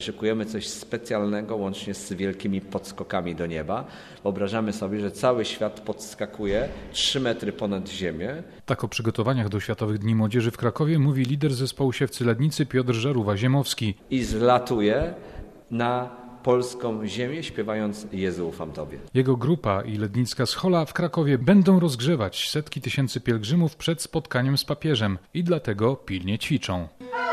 Szykujemy coś specjalnego, łącznie z wielkimi podskokami do nieba. Wyobrażamy sobie, że cały świat podskakuje 3 metry ponad ziemię. Tak o przygotowaniach do Światowych Dni Młodzieży w Krakowie mówi lider zespołu Siewcy Lednicy Piotr Żarówa-Ziemowski. I zlatuje na polską ziemię, śpiewając Jezu, ufam Tobie. Jego grupa i lednicka schola w Krakowie będą rozgrzewać setki tysięcy pielgrzymów przed spotkaniem z papieżem i dlatego pilnie ćwiczą.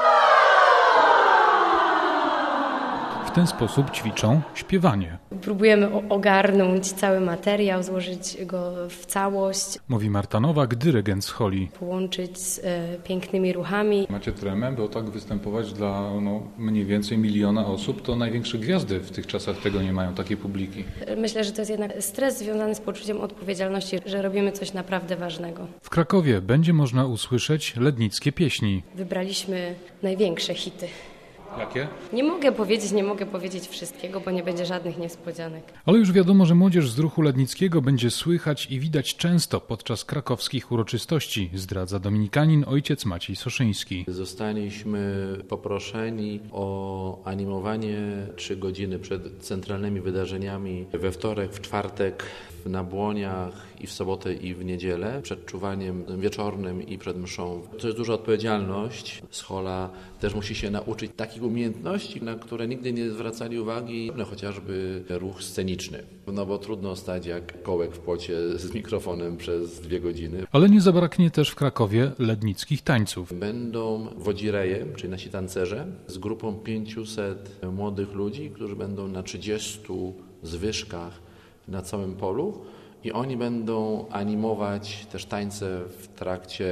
W ten sposób ćwiczą śpiewanie. Próbujemy ogarnąć cały materiał, złożyć go w całość. Mówi Marta Nowak, dyrygent scholi. Połączyć z pięknymi ruchami. Macie tremę, bo tak występować dla mniej więcej 1 000 000 osób, to największe gwiazdy w tych czasach tego nie mają, takiej publiki. Myślę, że to jest jednak stres związany z poczuciem odpowiedzialności, że robimy coś naprawdę ważnego. W Krakowie będzie można usłyszeć lednickie pieśni. Wybraliśmy największe hity. Jakie? Nie mogę powiedzieć wszystkiego, bo nie będzie żadnych niespodzianek. Ale już wiadomo, że młodzież z ruchu lednickiego będzie słychać i widać często podczas krakowskich uroczystości, zdradza dominikanin ojciec Maciej Soszyński. Zostaliśmy poproszeni o animowanie 3 godziny przed centralnymi wydarzeniami we wtorek, w czwartek, na Błoniach i w sobotę i w niedzielę, przed czuwaniem wieczornym i przed mszą. To jest duża odpowiedzialność. Schola też musi się nauczyć takich umiejętności, na które nigdy nie zwracali uwagi, chociażby ruch sceniczny. No bo trudno stać jak kołek w płocie z mikrofonem przez 2 godziny. Ale nie zabraknie też w Krakowie lednickich tańców. Będą wodzireje, czyli nasi tancerze, z grupą 500 młodych ludzi, którzy będą na 30 zwyżkach na całym polu i oni będą animować też tańce w trakcie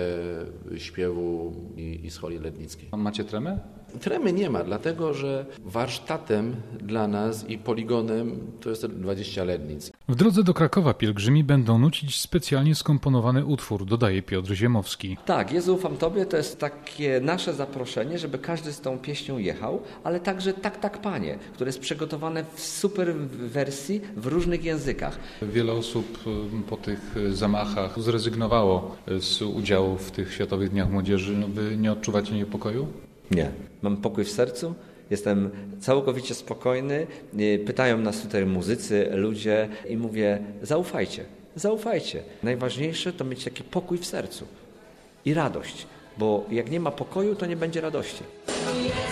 śpiewu i scholi lednickiej. Macie tremę? Tremy nie ma, dlatego że warsztatem dla nas i poligonem to jest 20 lednic. W drodze do Krakowa pielgrzymi będą nucić specjalnie skomponowany utwór, dodaje Piotr Ziemowski. Tak, Jezu, ufam Tobie to jest takie nasze zaproszenie, żeby każdy z tą pieśnią jechał, ale także Tak, tak, Panie, które jest przygotowane w super wersji w różnych językach. Wiele osób po tych zamachach zrezygnowało z udziału w tych Światowych Dniach Młodzieży. Wy nie odczuwacie niepokoju? Nie. Mam pokój w sercu, jestem całkowicie spokojny. Pytają nas tutaj muzycy, ludzie i mówię, zaufajcie. Najważniejsze to mieć taki pokój w sercu i radość, bo jak nie ma pokoju, to nie będzie radości.